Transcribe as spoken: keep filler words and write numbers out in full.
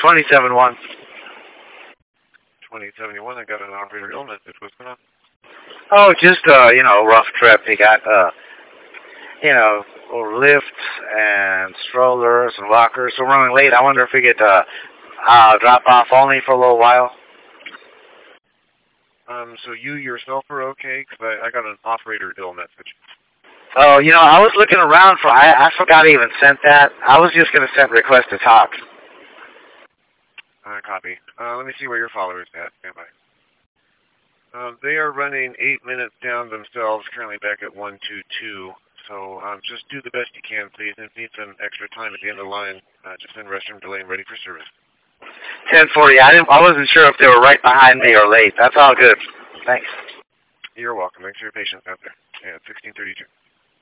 twenty seventy-one. twenty seventy-one, I got an operator illness. What's going on? Oh, just, uh, you know, rough trip. He got, uh, you know, lifts and strollers and walkers. So we're running late. I wonder if we could, uh, uh, drop off only for a little while. Um, so you yourself are okay? Because I, I got an operator ill message. Oh, you know, I was looking around for, I, I forgot I even sent that. I was just going to send request to talk. Uh, copy. Uh, let me see where your follower's at. Stand by. Um, they are running eight minutes down themselves, currently back at one two two. So um, just do the best you can, please. And if you need some extra time at the end of the line, uh, just send restroom delay and ready for service. ten forty. I didn't. I wasn't sure if they were right behind me or late. That's all good. Thanks. You're welcome. Thanks for your patience out there. Yeah, sixteen thirty-two.